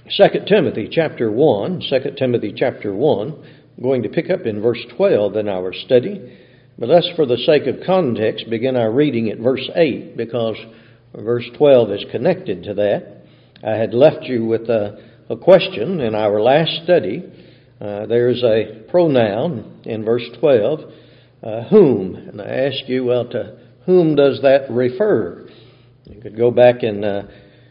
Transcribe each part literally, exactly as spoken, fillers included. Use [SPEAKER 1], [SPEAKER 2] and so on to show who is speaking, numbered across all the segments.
[SPEAKER 1] Second Timothy chapter one, Second Timothy chapter one. I'm going to pick up in verse twelve in our study. But let's, for the sake of context, begin our reading at verse eight, because verse twelve is connected to that. I had left you with a, a question in our last study. Uh, there's a pronoun in verse twelve, uh, whom. And I asked you, well, to whom does that refer? You could go back in uh,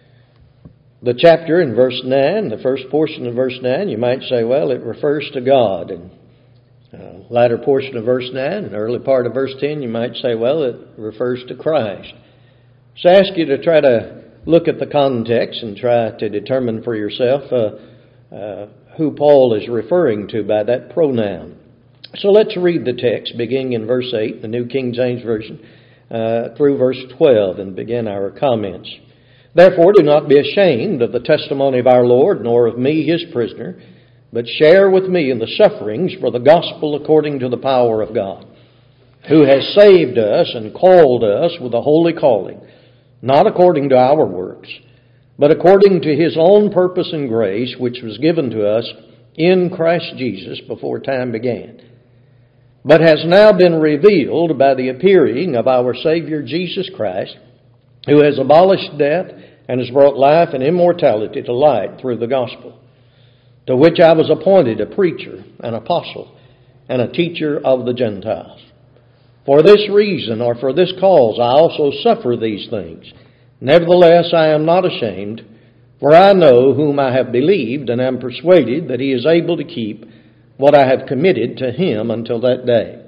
[SPEAKER 1] the chapter in verse nine, the first portion of verse nine. You might say, well, it refers to God. And uh, latter portion of verse nine, and early part of verse ten, you might say, well, it refers to Christ. So I ask you to try to look at the context and try to determine for yourself uh, uh, who Paul is referring to by that pronoun. So let's read the text beginning in verse eight, the New King James Version, uh, through verse twelve, and begin our comments. Therefore do not be ashamed of the testimony of our Lord, nor of me his prisoner, but share with me in the sufferings for the gospel according to the power of God, who has saved us and called us with a holy calling, not according to our works, but according to his own purpose and grace, which was given to us in Christ Jesus before time began, but has now been revealed by the appearing of our Savior Jesus Christ, who has abolished death and has brought life and immortality to light through the gospel, to which I was appointed a preacher, an apostle, and a teacher of the Gentiles. For this reason, or for this cause, I also suffer these things. Nevertheless, I am not ashamed, for I know whom I have believed, and am persuaded that he is able to keep what I have committed to him until that day.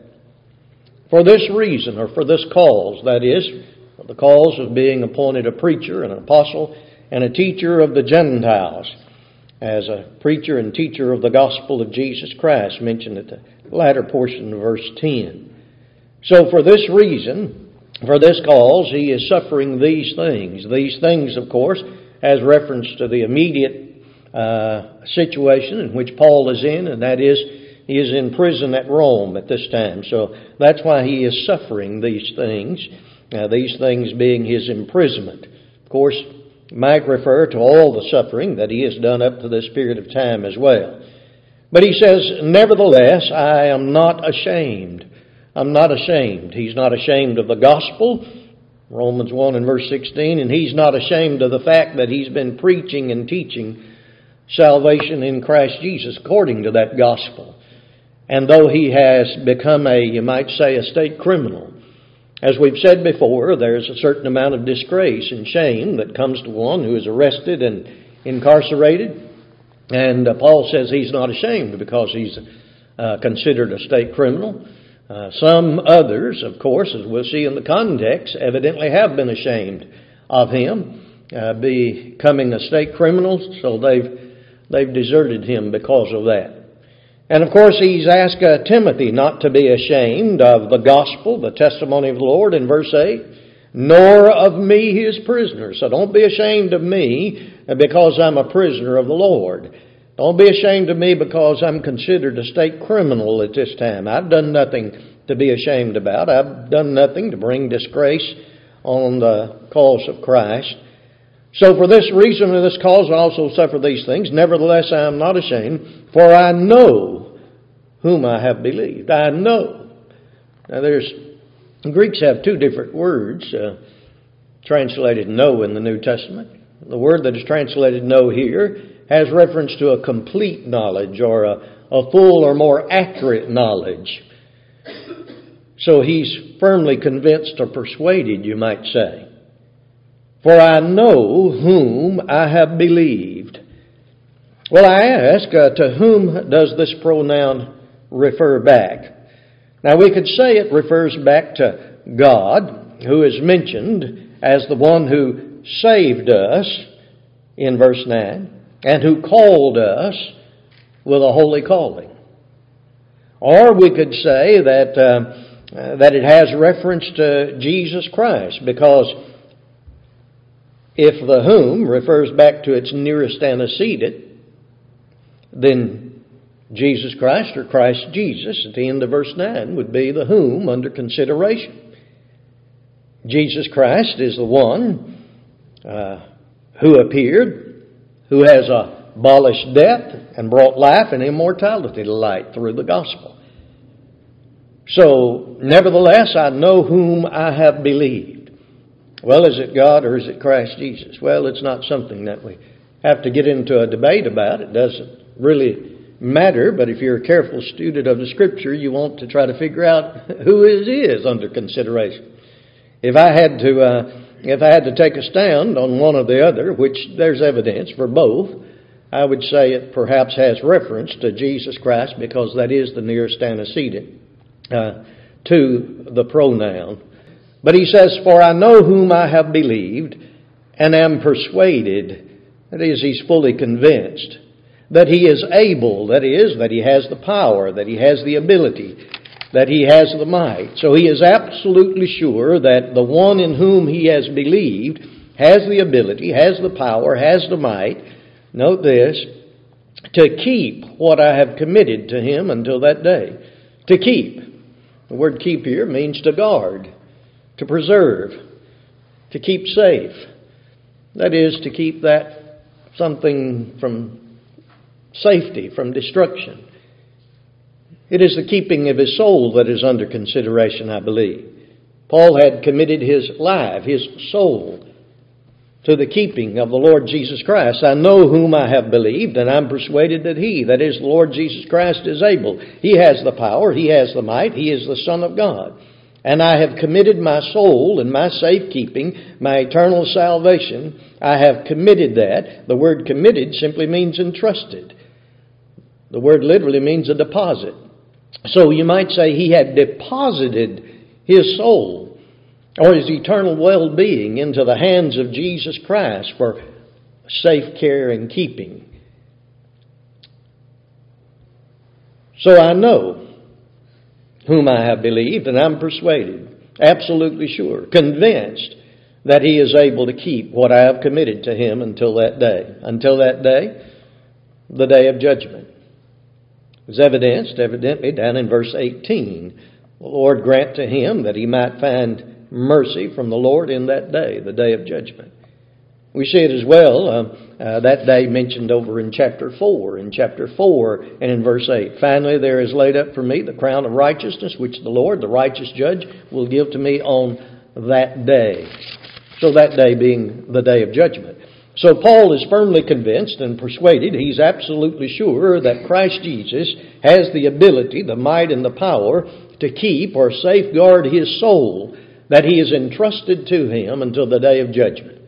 [SPEAKER 1] For this reason, or for this cause, that is, the cause of being appointed a preacher, an apostle, and a teacher of the Gentiles, as a preacher and teacher of the gospel of Jesus Christ, mentioned at the latter portion of verse ten. So for this reason, for this cause, he is suffering these things. These things, of course, has reference to the immediate uh, situation in which Paul is in, and that is, he is in prison at Rome at this time. So that's why he is suffering these things, uh, these things being his imprisonment. Of course, it might refer to all the suffering that he has done up to this period of time as well. But he says, nevertheless, I am not ashamed. I'm not ashamed. He's not ashamed of the gospel, Romans one and verse sixteen, and he's not ashamed of the fact that he's been preaching and teaching salvation in Christ Jesus according to that gospel. And though he has become a, you might say, a state criminal, as we've said before, there's a certain amount of disgrace and shame that comes to one who is arrested and incarcerated. And uh, Paul says he's not ashamed because he's uh, considered a state criminal. Uh, some others, of course, as we'll see in the context, evidently have been ashamed of him uh, becoming a state criminal, so they've they've deserted him because of that. And of course, he's asked uh, Timothy not to be ashamed of the gospel, the testimony of the Lord in verse eight, nor of me his prisoner. So don't be ashamed of me because I'm a prisoner of the Lord. Don't be ashamed of me because I'm considered a state criminal at this time. I've done nothing to be ashamed about. I've done nothing to bring disgrace on the cause of Christ. So for this reason and this cause I also suffer these things. Nevertheless, I am not ashamed, for I know whom I have believed. I know. Now there's, Greeks have two different words uh, translated know in the New Testament. The word that is translated know here has reference to a complete knowledge or a, a full or more accurate knowledge. So he's firmly convinced or persuaded, you might say. For I know whom I have believed. Well, I ask, uh, to whom does this pronoun refer back? Now, we could say it refers back to God, who is mentioned as the one who saved us in verse nine, and who called us with a holy calling. Or we could say that uh, uh, that it has reference to Jesus Christ, because if the whom refers back to its nearest antecedent, then Jesus Christ or Christ Jesus at the end of verse nine would be the whom under consideration. Jesus Christ is the one uh, who appeared, who has abolished death and brought life and immortality to light through the gospel. So, nevertheless, I know whom I have believed. Well, is it God or is it Christ Jesus? Well, it's not something that we have to get into a debate about. It doesn't really matter, but if you're a careful student of the Scripture, you want to try to figure out who it is under consideration. If I had to, uh, if I had to take a stand on one or the other, which there's evidence for both, I would say it perhaps has reference to Jesus Christ because that is the nearest antecedent uh, to the pronoun. But he says, "For I know whom I have believed, and am persuaded," that is, he's fully convinced, "that he is able," that is, that he has the power, that he has the ability, that he has the might. So he is absolutely sure that the one in whom he has believed has the ability, has the power, has the might, note this, to keep what I have committed to him until that day. To keep. The word keep here means to guard, to preserve, to keep safe. That is, to keep that something from safety, from destruction. It is the keeping of his soul that is under consideration, I believe. Paul had committed his life, his soul, to the keeping of the Lord Jesus Christ. "I know whom I have believed, and I'm persuaded that he," that is, the Lord Jesus Christ, "is able." He has the power, he has the might, he is the Son of God. "And I have committed my soul and my safekeeping, my eternal salvation." I have committed that. The word committed simply means entrusted. The word literally means a deposit. So you might say he had deposited his soul or his eternal well-being into the hands of Jesus Christ for safe care and keeping. So I know whom I have believed, and I'm persuaded, absolutely sure, convinced that he is able to keep what I have committed to him until that day. Until that day, the day of judgment. Is evidenced, evidently, down in verse eighteen. The Lord grant to him that he might find mercy from the Lord in that day, the day of judgment. We see it as well, uh, uh, that day mentioned over in chapter four. In chapter four and in verse eight. "Finally there is laid up for me the crown of righteousness, which the Lord, the righteous judge, will give to me on that day." So that day being the day of judgment. So Paul is firmly convinced and persuaded, he's absolutely sure that Christ Jesus has the ability, the might, and the power to keep or safeguard his soul that he is entrusted to him until the day of judgment.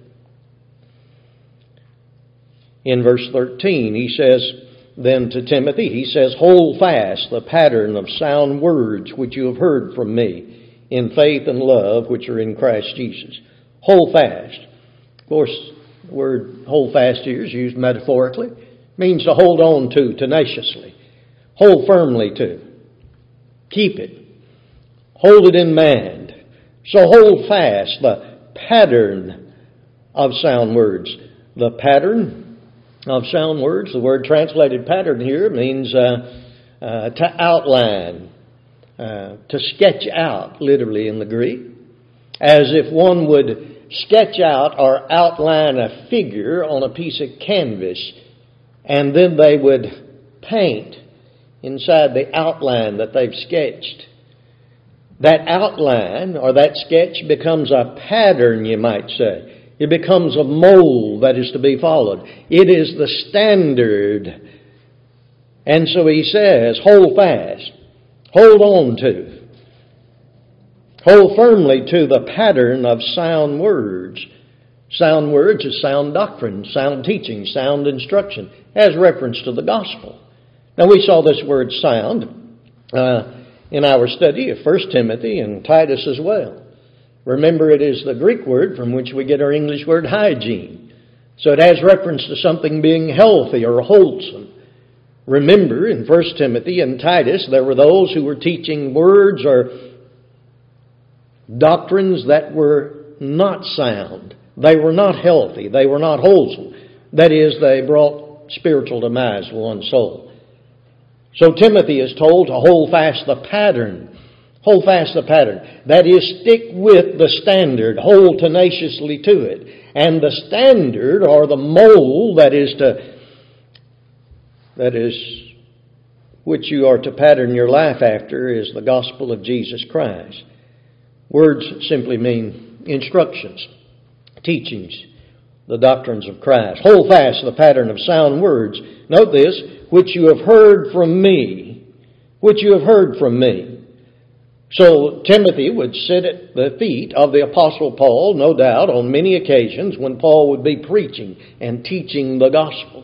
[SPEAKER 1] In verse thirteen, he says then to Timothy, he says, "Hold fast the pattern of sound words which you have heard from me in faith and love which are in Christ Jesus." Hold fast. Of course, the word hold fast here is used metaphorically. It means to hold on to tenaciously. Hold firmly to. Keep it. Hold it in mind. So hold fast the pattern of sound words. The pattern of sound words, the word translated pattern here means uh, uh, to outline, uh, to sketch out, literally in the Greek. As if one would sketch out or outline a figure on a piece of canvas, and then they would paint inside the outline that they've sketched. That outline or that sketch becomes a pattern, you might say. It becomes a mold that is to be followed. It is the standard. And so he says, hold fast, hold on to. Hold firmly to the pattern of sound words. Sound words is sound doctrine, sound teaching, sound instruction, as reference to the gospel. Now we saw this word sound uh, in our study of First Timothy and Titus as well. Remember, it is the Greek word from which we get our English word hygiene. So it has reference to something being healthy or wholesome. Remember, in First Timothy and Titus, there were those who were teaching words or doctrines that were not sound. They were not healthy. They were not wholesome. That is, they brought spiritual demise to one's soul. So Timothy is told to hold fast the pattern. Hold fast the pattern. That is, stick with the standard. Hold tenaciously to it. And the standard, or the mold that is to that is, which you are to pattern your life after, is the gospel of Jesus Christ. Words simply mean instructions, teachings, the doctrines of Christ. Hold fast the pattern of sound words. Note this, which you have heard from me. Which you have heard from me. So Timothy would sit at the feet of the Apostle Paul, no doubt, on many occasions when Paul would be preaching and teaching the gospel.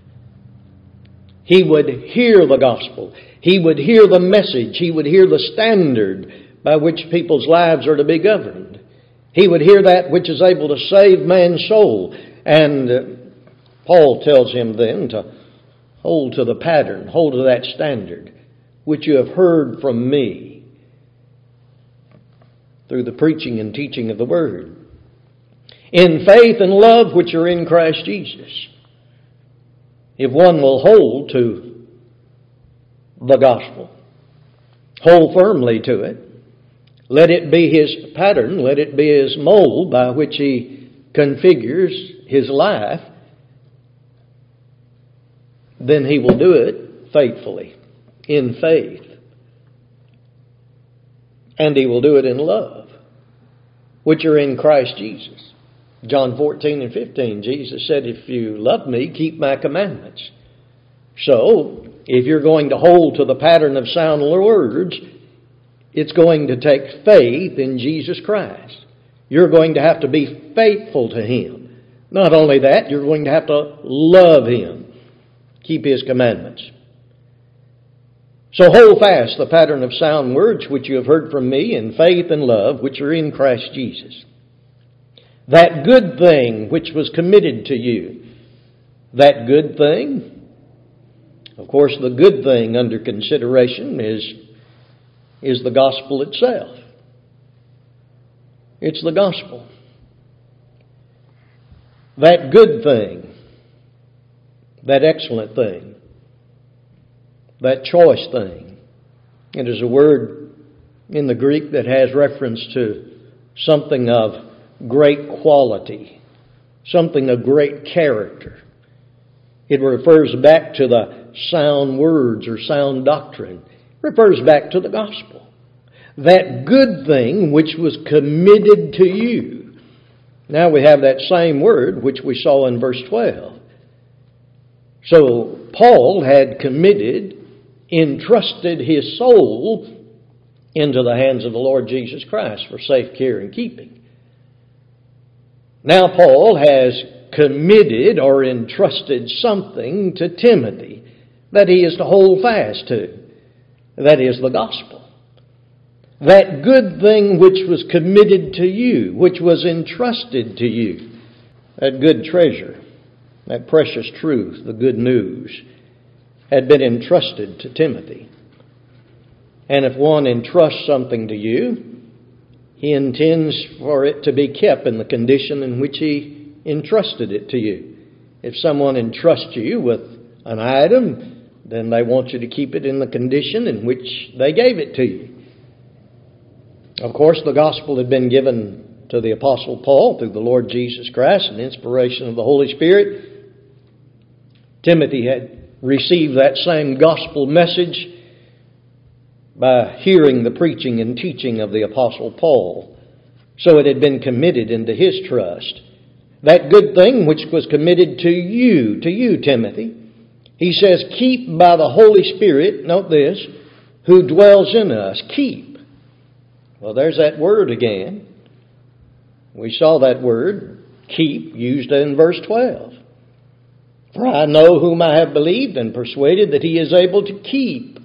[SPEAKER 1] He would hear the gospel. He would hear the message. He would hear the standard by which people's lives are to be governed. He would hear that which is able to save man's soul. And uh, Paul tells him then to hold to the pattern, hold to that standard, which you have heard from me through the preaching and teaching of the Word. In faith and love which are in Christ Jesus. If one will hold to the gospel, hold firmly to it, let it be his pattern, let it be his mold by which he configures his life, then he will do it faithfully, in faith. And he will do it in love, which are in Christ Jesus. John fourteen and fifteen, Jesus said, if you love me, keep my commandments. So, if you're going to hold to the pattern of sound words, it's going to take faith in Jesus Christ. You're going to have to be faithful to Him. Not only that, you're going to have to love Him. Keep His commandments. So hold fast the pattern of sound words which you have heard from me in faith and love which are in Christ Jesus. That good thing which was committed to you. That good thing, of course, the good thing under consideration is, is the gospel itself. It's the gospel. That good thing, that excellent thing, that choice thing. It is a word in the Greek that has reference to something of great quality, something of great character. It refers back to the sound words or sound doctrine. It refers back to the gospel. That good thing which was committed to you. Now we have that same word which we saw in verse twelve. So Paul had committed, entrusted his soul into the hands of the Lord Jesus Christ for safe care and keeping. Now Paul has committed or entrusted something to Timothy that he is to hold fast to. That is the gospel. That good thing which was committed to you, which was entrusted to you. That good treasure, that precious truth, the good news, had been entrusted to Timothy. And if one entrusts something to you, he intends for it to be kept in the condition in which he entrusted it to you. If someone entrusts you with an item, then they want you to keep it in the condition in which they gave it to you. Of course, the gospel had been given to the Apostle Paul through the Lord Jesus Christ and inspiration of the Holy Spirit. Timothy had received that same gospel message by hearing the preaching and teaching of the Apostle Paul. So it had been committed into his trust. That good thing which was committed to you, to you, Timothy, he says, keep by the Holy Spirit, note this, who dwells in us. Keep. Well, there's that word again. We saw that word, keep, used in verse twelve. For I know whom I have believed and persuaded that he is able to keep,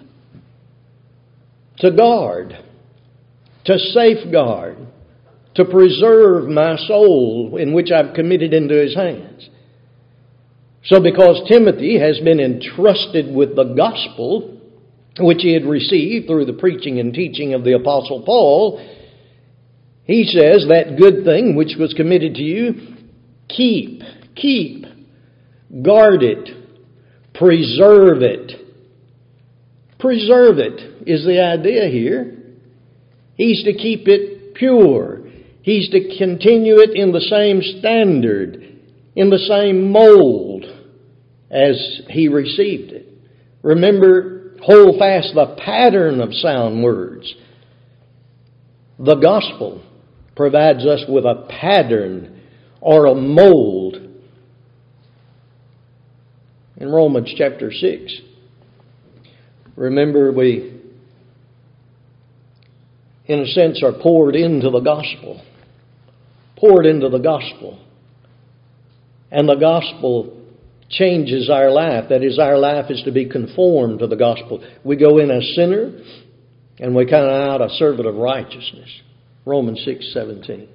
[SPEAKER 1] to guard, to safeguard, to preserve my soul in which I've committed into his hands. So because Timothy has been entrusted with the gospel, which he had received through the preaching and teaching of the Apostle Paul, he says that good thing which was committed to you, keep, keep, guard it, preserve it. Preserve it is the idea here. He's to keep it pure. He's to continue it in the same standard, in the same mold as he received it. Remember, hold fast the pattern of sound words. The gospel provides us with a pattern or a mold. In Romans chapter six, remember we, in a sense, are poured into the gospel. Poured into the gospel. And the gospel changes our life. That is, our life is to be conformed to the gospel. We go in as sinner, and we come out a servant of righteousness. Romans six seventeen.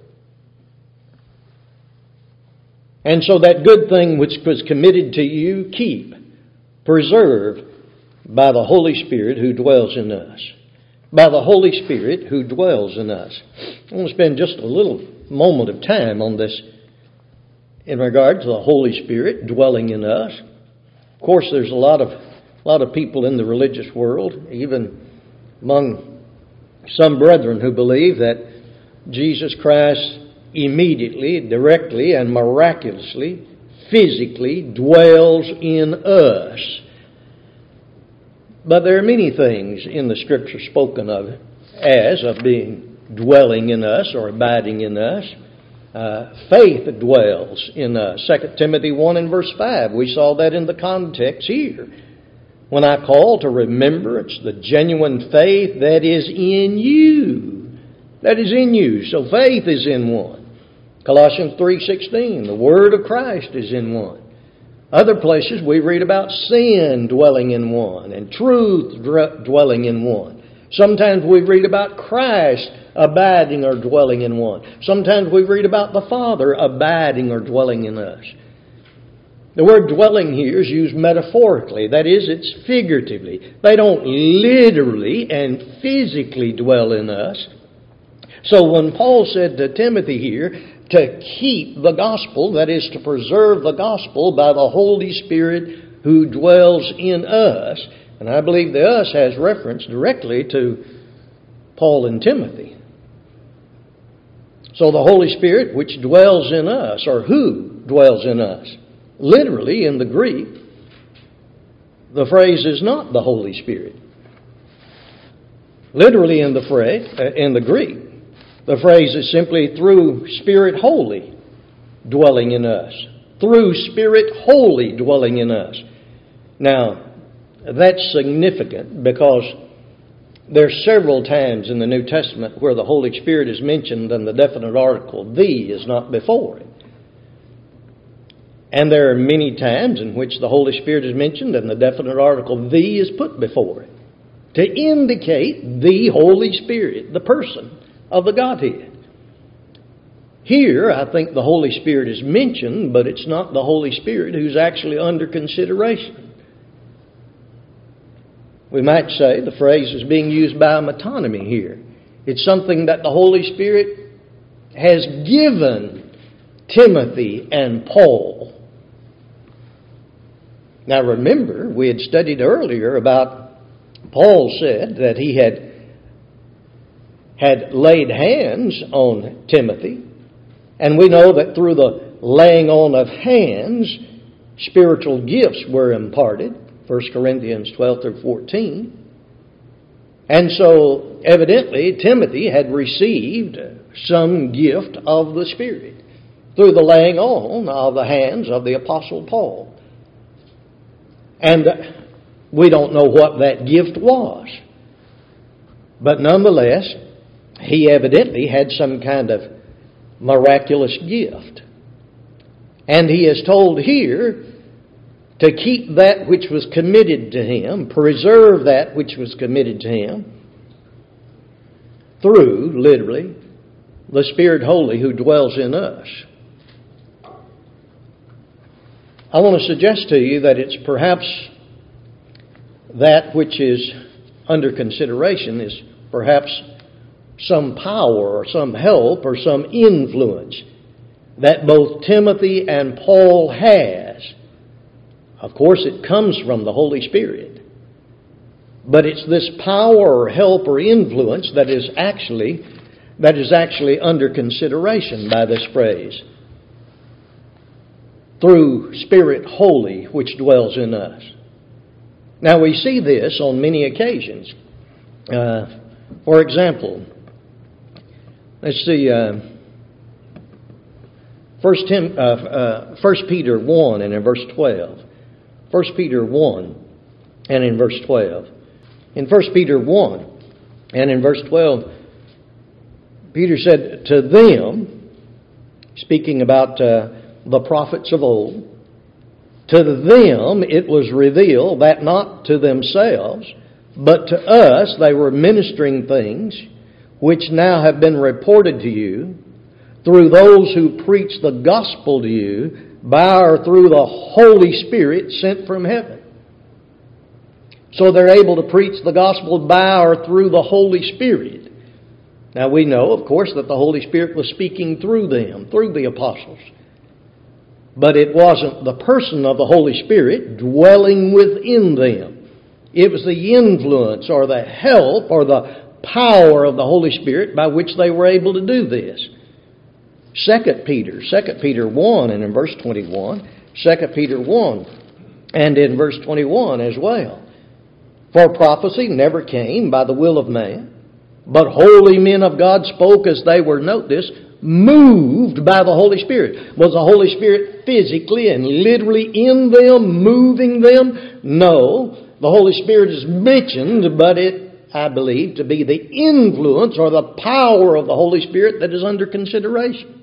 [SPEAKER 1] And so that good thing which was committed to you, keep, preserve by the Holy Spirit who dwells in us. By the Holy Spirit who dwells in us. I want to spend just a little moment of time on this in regard to the Holy Spirit dwelling in us. Of course, there's a lot of a lot of people in the religious world, even among some brethren, who believe that Jesus Christ immediately, directly, and miraculously, physically dwells in us. But there are many things in the Scripture spoken of as of being dwelling in us or abiding in us. Uh, faith dwells in us. Second Timothy one and verse five. We saw that in the context here. When I call to remembrance the genuine faith that is in you. That is in you. So faith is in one. Colossians three sixteen. The Word of Christ is in one. Other places we read about sin dwelling in one and truth dwelling in one. Sometimes we read about Christ abiding or dwelling in one. Sometimes we read about the Father abiding or dwelling in us. The word dwelling here is used metaphorically. That is, it's figuratively. They don't literally and physically dwell in us. So when Paul said to Timothy here to keep the gospel, that is, to preserve the gospel by the Holy Spirit who dwells in us, and I believe the us has reference directly to Paul and Timothy. So the Holy Spirit which dwells in us, or who dwells in us. Literally in the Greek, the phrase is not the Holy Spirit. Literally in the phrase, uh, in the Greek, the phrase is simply through Spirit Holy dwelling in us. Through Spirit Holy dwelling in us. Now, that's significant because there are several times in the New Testament where the Holy Spirit is mentioned and the definite article, the, is not before it. And there are many times in which the Holy Spirit is mentioned and the definite article, the, is put before it to indicate the Holy Spirit, the person of the Godhead. Here, I think the Holy Spirit is mentioned, but it's not the Holy Spirit who's actually under consideration. We might say the phrase is being used by metonymy here. It's something that the Holy Spirit has given Timothy and Paul. Now remember, we had studied earlier about Paul said that he had had laid hands on Timothy, and we know that through the laying on of hands, spiritual gifts were imparted. First Corinthians twelve through fourteen. And so, evidently, Timothy had received some gift of the Spirit through the laying on of the hands of the Apostle Paul. And we don't know what that gift was. But nonetheless, he evidently had some kind of miraculous gift. And he is told here to keep that which was committed to him, preserve that which was committed to him, through, literally, the Spirit Holy who dwells in us. I want to suggest to you that it's perhaps that which is under consideration is perhaps some power or some help or some influence that both Timothy and Paul has. Of course, it comes from the Holy Spirit. But it's this power or help or influence that is actually that is actually under consideration by this phrase. Through Spirit Holy which dwells in us. Now we see this on many occasions. Uh, for example, let's see, uh, First, Tim, uh, uh, First Peter one and in verse twelve. First Peter one and in verse twelve. In First Peter one and in verse twelve, Peter said, to them, speaking about uh, the prophets of old, to them it was revealed that not to themselves, but to us they were ministering things which now have been reported to you through those who preach the gospel to you by or through the Holy Spirit sent from heaven. So they're able to preach the gospel by or through the Holy Spirit. Now we know, of course, that the Holy Spirit was speaking through them, through the apostles. But it wasn't the person of the Holy Spirit dwelling within them. It was the influence or the help or the power of the Holy Spirit by which they were able to do this. Second Peter, Second Peter one and in verse twenty-one, Second Peter one and in verse twenty-one as well. For prophecy never came by the will of man, but holy men of God spoke as they were, note this, moved by the Holy Spirit. Was the Holy Spirit physically and literally in them, moving them? No. The Holy Spirit is mentioned, but it, I believe, to be the influence or the power of the Holy Spirit that is under consideration.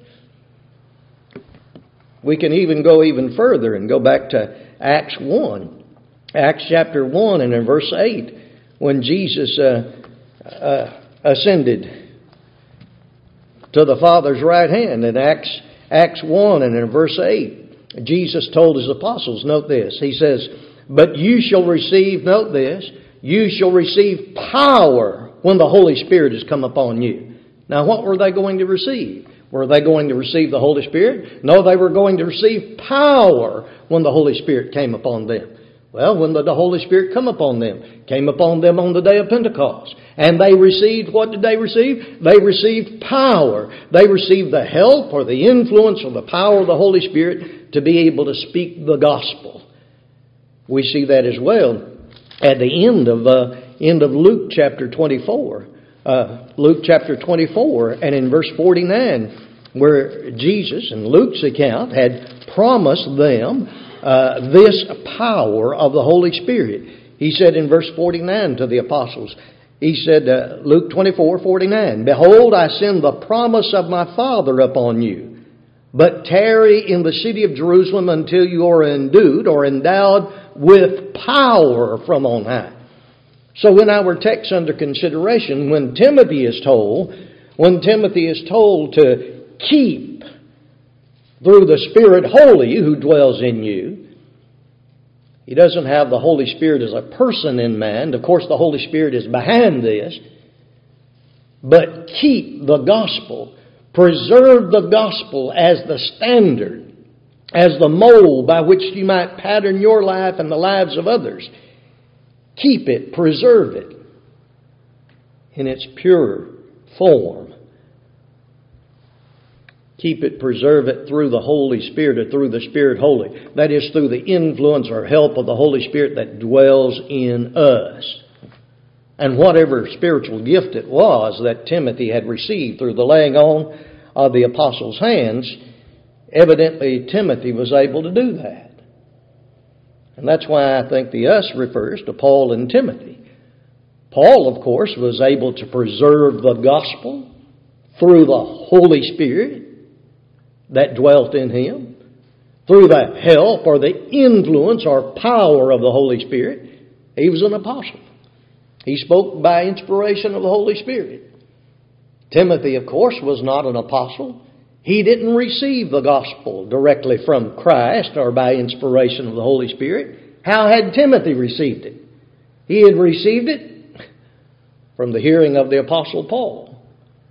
[SPEAKER 1] We can even go even further and go back to Acts one. Acts chapter one and in verse eight, when Jesus uh, uh, ascended to the Father's right hand. In Acts, Acts one and in verse eight, Jesus told His apostles, note this, He says, but you shall receive, note this, you shall receive power when the Holy Spirit has come upon you. Now what were they going to receive? Were they going to receive the Holy Spirit? No, they were going to receive power when the Holy Spirit came upon them. Well, when the Holy Spirit come upon them, came upon them on the day of Pentecost. And they received, what did they receive? They received power. They received the help or the influence or the power of the Holy Spirit to be able to speak the gospel. We see that as well at the end of uh, end of Luke chapter twenty-four. Uh, Luke chapter twenty-four and in verse forty-nine, where Jesus, in Luke's account, had promised them uh, this power of the Holy Spirit. He said in verse forty-nine to the apostles, he said, uh, Luke twenty-four forty-nine, behold, I send the promise of my Father upon you, but tarry in the city of Jerusalem until you are endued or endowed with power from on high. So in our text under consideration, when Timothy is told, when Timothy is told to keep through the Spirit holy who dwells in you, he doesn't have the Holy Spirit as a person in mind. Of course, the Holy Spirit is behind this. But keep the gospel. Preserve the gospel as the standard, as the mold by which you might pattern your life and the lives of others. Keep it, preserve it in its pure form. Keep it, preserve it through the Holy Spirit or through the Spirit Holy. That is through the influence or help of the Holy Spirit that dwells in us. And whatever spiritual gift it was that Timothy had received through the laying on of the apostles' hands, evidently Timothy was able to do that. And that's why I think the us refers to Paul and Timothy. Paul, of course, was able to preserve the gospel through the Holy Spirit that dwelt in him, through the help or the influence or power of the Holy Spirit. He was an apostle. He spoke by inspiration of the Holy Spirit. Timothy, of course, was not an apostle. He didn't receive the gospel directly from Christ or by inspiration of the Holy Spirit. How had Timothy received it? He had received it from the hearing of the Apostle Paul,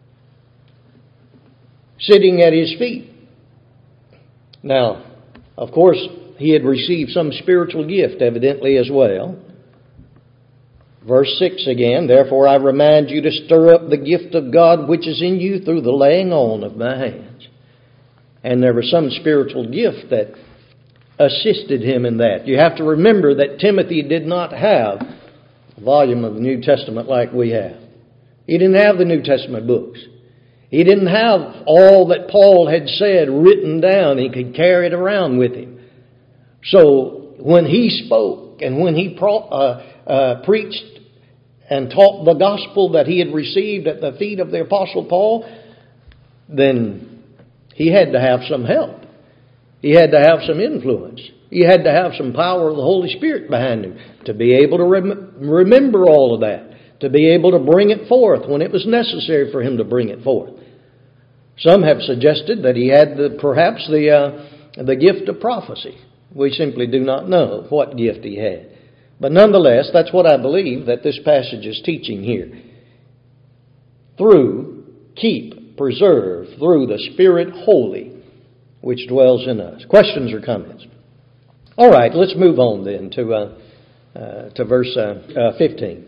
[SPEAKER 1] sitting at his feet. Now, of course, he had received some spiritual gift, evidently, as well. Verse six again, therefore I remind you to stir up the gift of God which is in you through the laying on of my hands. And there was some spiritual gift that assisted him in that. You have to remember that Timothy did not have a volume of the New Testament like we have. He didn't have the New Testament books. He didn't have all that Paul had said written down. He could carry it around with him. So when he spoke and when he pro- uh, uh, preached and taught the gospel that he had received at the feet of the Apostle Paul, then he had to have some help. He had to have some influence. He had to have some power of the Holy Spirit behind him to be able to rem- remember all of that, to be able to bring it forth when it was necessary for him to bring it forth. Some have suggested that he had the, perhaps the uh, the gift of prophecy. We simply do not know what gift he had. But nonetheless, that's what I believe that this passage is teaching here. Through, keep, preserve, through the Spirit holy, which dwells in us. Questions or comments? All right, let's move on then to uh, uh, to verse uh, uh, fifteen.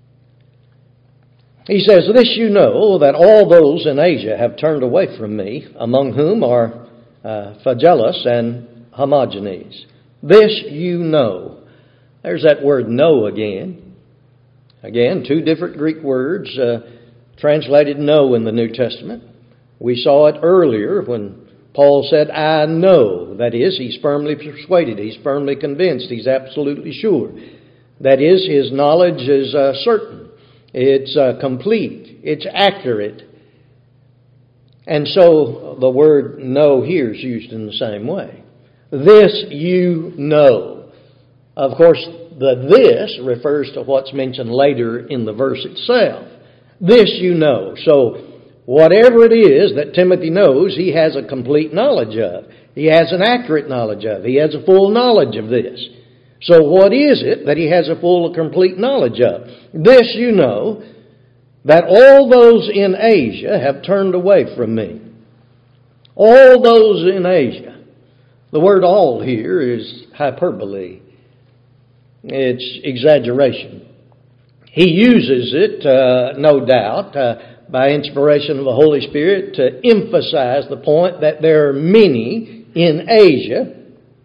[SPEAKER 1] He says, "This you know, that all those in Asia have turned away from me, among whom are uh, Phygellus and Hermogenes. This you know." There's that word know again. Again, two different Greek words uh, translated know in the New Testament. We saw it earlier when Paul said, "I know." That is, he's firmly persuaded, he's firmly convinced, he's absolutely sure. That is, his knowledge is uh, certain. It's uh, complete. It's accurate. And so the word know here is used in the same way. This you know. Of course, the this refers to what's mentioned later in the verse itself. This you know. So whatever it is that Timothy knows, he has a complete knowledge of. He has an accurate knowledge of. He has a full knowledge of this. So what is it that he has a full and complete knowledge of? This you know, that all those in Asia have turned away from me. All those in Asia. The word all here is hyperbole. It's exaggeration. He uses it, uh, no doubt, uh, by inspiration of the Holy Spirit to emphasize the point that there are many in Asia.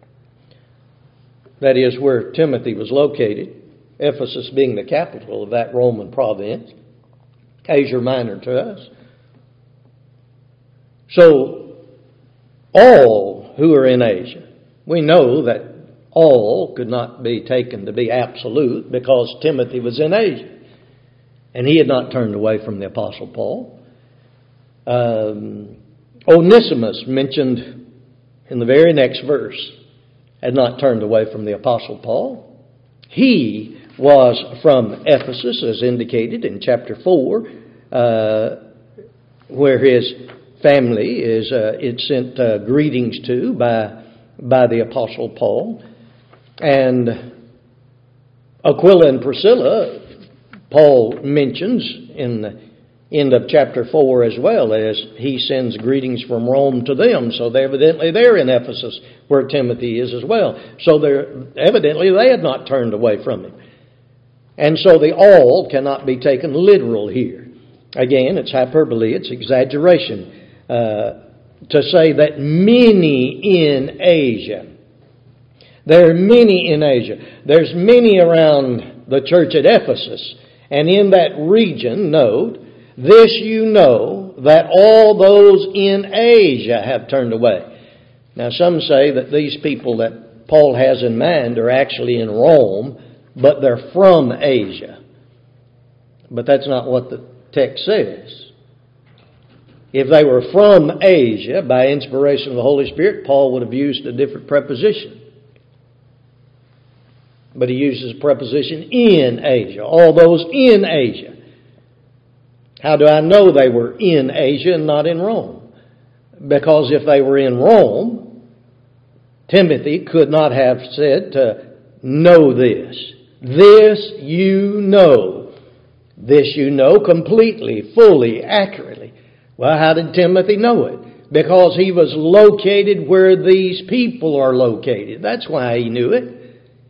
[SPEAKER 1] That is where Timothy was located, Ephesus being the capital of that Roman province, Asia Minor to us. So, all who are in Asia, we know that all could not be taken to be absolute because Timothy was in Asia. And he had not turned away from the Apostle Paul. Um, Onesimus, mentioned in the very next verse, had not turned away from the Apostle Paul. He was from Ephesus, as indicated in chapter four, uh, where his family is uh, it sent uh, greetings to by by the Apostle Paul. And Aquila and Priscilla, Paul mentions in the end of chapter four as well, as he sends greetings from Rome to them. So they evidently they're in Ephesus where Timothy is as well. So they're evidently they had not turned away from him. And so the all cannot be taken literal here. Again, it's hyperbole, it's exaggeration. Uh, to say that many in Asia. There are many in Asia. There's many around the church at Ephesus. And in that region, note, this you know, that all those in Asia have turned away. Now some say that these people that Paul has in mind are actually in Rome, but they're from Asia. But that's not what the text says. If they were from Asia, by inspiration of the Holy Spirit, Paul would have used a different preposition. But he uses a preposition in Asia. All those in Asia. How do I know they were in Asia and not in Rome? Because if they were in Rome, Timothy could not have said to know this. This you know. This you know completely, fully, accurately. Well, how did Timothy know it? Because he was located where these people are located. That's why he knew it.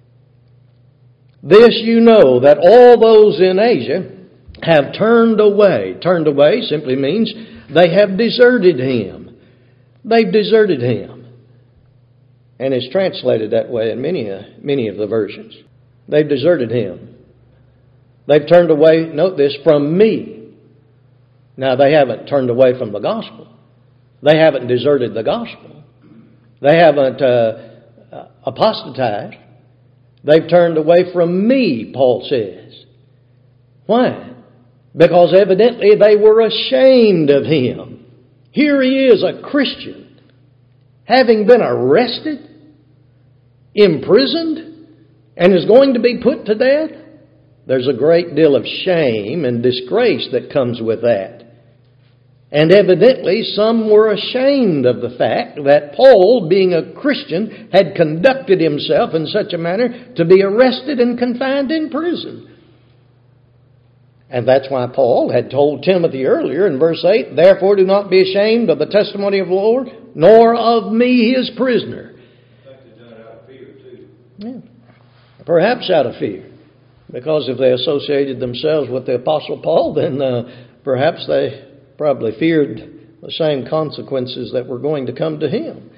[SPEAKER 1] This you know, that all those in Asia have turned away. Turned away simply means they have deserted him. They've deserted him. And it's translated that way in many, uh, many of the versions. They've deserted him. They've turned away, note this, from me. Now, they haven't turned away from the gospel. They haven't deserted the gospel. They haven't uh, apostatized. They've turned away from me, Paul says. Why? Because evidently they were ashamed of him. Here he is, a Christian, having been arrested, imprisoned, and is going to be put to death. There's a great deal of shame and disgrace that comes with that. And evidently some were ashamed of the fact that Paul, being a Christian, had conducted himself in such a manner to be arrested and confined in prison. And that's why Paul had told Timothy earlier in verse eight, "Therefore do not be ashamed of the testimony of the Lord, nor of me his prisoner."
[SPEAKER 2] I think they done it out of fear too.
[SPEAKER 1] Yeah. Perhaps out of fear. Because if they associated themselves with the Apostle Paul, then uh, perhaps they probably feared the same consequences that were going to come to him.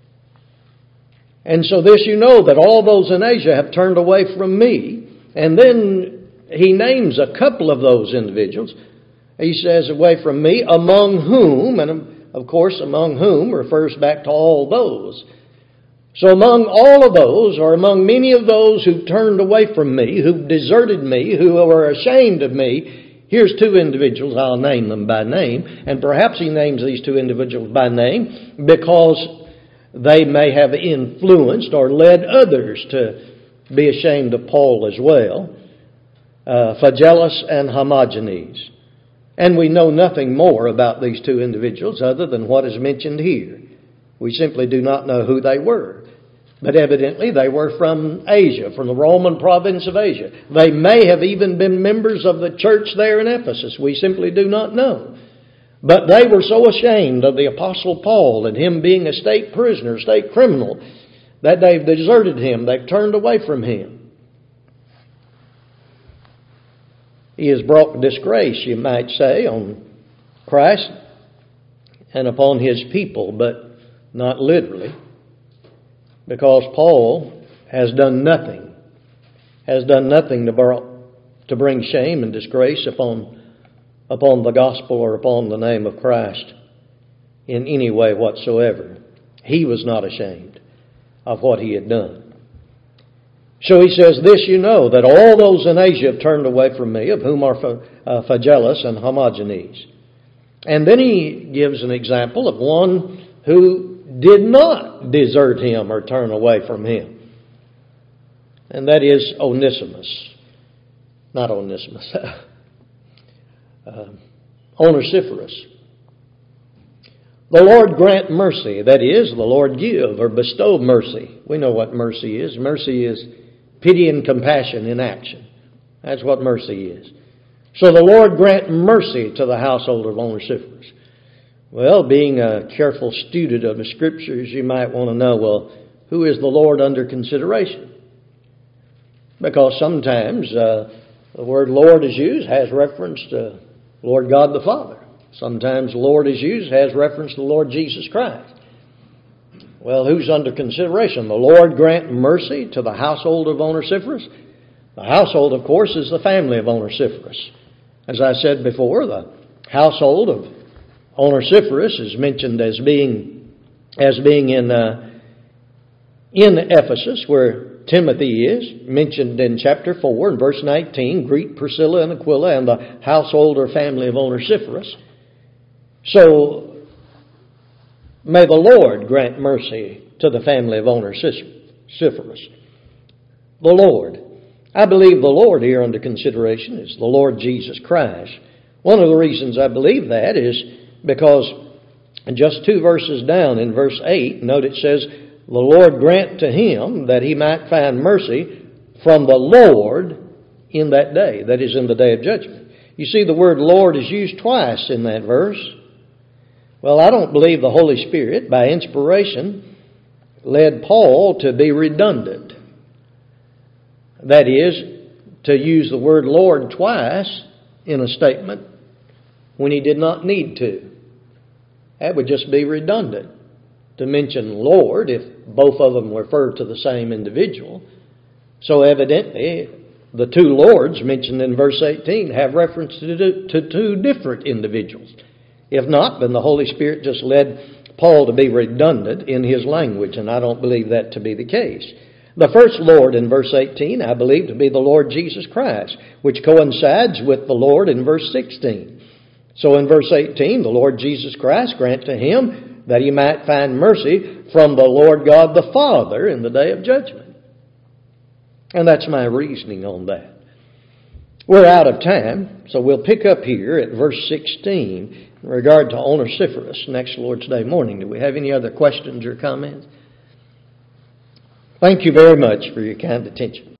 [SPEAKER 1] And so this you know, that all those in Asia have turned away from me. And then he names a couple of those individuals. He says, away from me, among whom, and of course among whom refers back to all those. So among all of those, or among many of those who turned away from me, who deserted me, who were ashamed of me, here's two individuals. I'll name them by name. And perhaps he names these two individuals by name because they may have influenced or led others to be ashamed of Paul as well. Uh, Phygellus and Hermogenes. And we know nothing more about these two individuals other than what is mentioned here. We simply do not know who they were. But evidently they were from Asia, from the Roman province of Asia. They may have even been members of the church there in Ephesus. We simply do not know. But they were so ashamed of the Apostle Paul and him being a state prisoner, state criminal, that they've deserted him. They've turned away from him. He has brought disgrace, you might say, on Christ and upon his people, but not literally. Because Paul has done nothing, has done nothing to, br- to bring shame and disgrace upon, upon the gospel or upon the name of Christ in any way whatsoever. He was not ashamed of what he had done. So he says, this you know, that all those in Asia have turned away from me, of whom are Phygellus and Hermogenes. And then he gives an example of one who did not desert him or turn away from him. And that is Onesimus. Not Onesimus. uh, Onesiphorus. The Lord grant mercy. That is, the Lord give or bestow mercy. We know what mercy is. Mercy is pity and compassion in action. That's what mercy is. So the Lord grant mercy to the household of Onesiphorus. Well, being a careful student of the Scriptures, you might want to know, well, who is the Lord under consideration? Because sometimes uh, the word Lord is used has reference to Lord God the Father. Sometimes Lord is used has reference to Lord Jesus Christ. Well, who's under consideration? The Lord grant mercy to the household of Onesiphorus. The household, of course, is the family of Onesiphorus. As I said before, the household of Onesiphorus is mentioned as being as being in uh, in Ephesus, where Timothy is, mentioned in chapter four and verse nineteen. Greet Priscilla and Aquila and the household or family of Onesiphorus. So may the Lord grant mercy to the family of Onesiphorus. The Lord. I believe the Lord here under consideration is the Lord Jesus Christ. One of the reasons I believe that is because just two verses down in verse eight, note it says, the Lord grant to him that he might find mercy from the Lord in that day. That is, in the day of judgment. You see, the word Lord is used twice in that verse. Well, I don't believe the Holy Spirit, by inspiration, led Paul to be redundant. That is, to use the word Lord twice in a statement when he did not need to. That would just be redundant. to mention Lord if both of them refer to the same individual. So evidently, the two Lords mentioned in verse eighteen have reference to, to two different individuals. If not, then the Holy Spirit just led Paul to be redundant in his language, and I don't believe that to be the case. The first Lord in verse eighteen, I believe to be the Lord Jesus Christ, which coincides with the Lord in verse sixteen. So in verse eighteen, the Lord Jesus Christ grant to him that he might find mercy from the Lord God the Father in the day of judgment. And that's my reasoning on that. We're out of time, so we'll pick up here at verse sixteen in regard to Onesiphorus next Lord's Day morning. Do we have any other questions or comments? Thank you very much for your kind attention.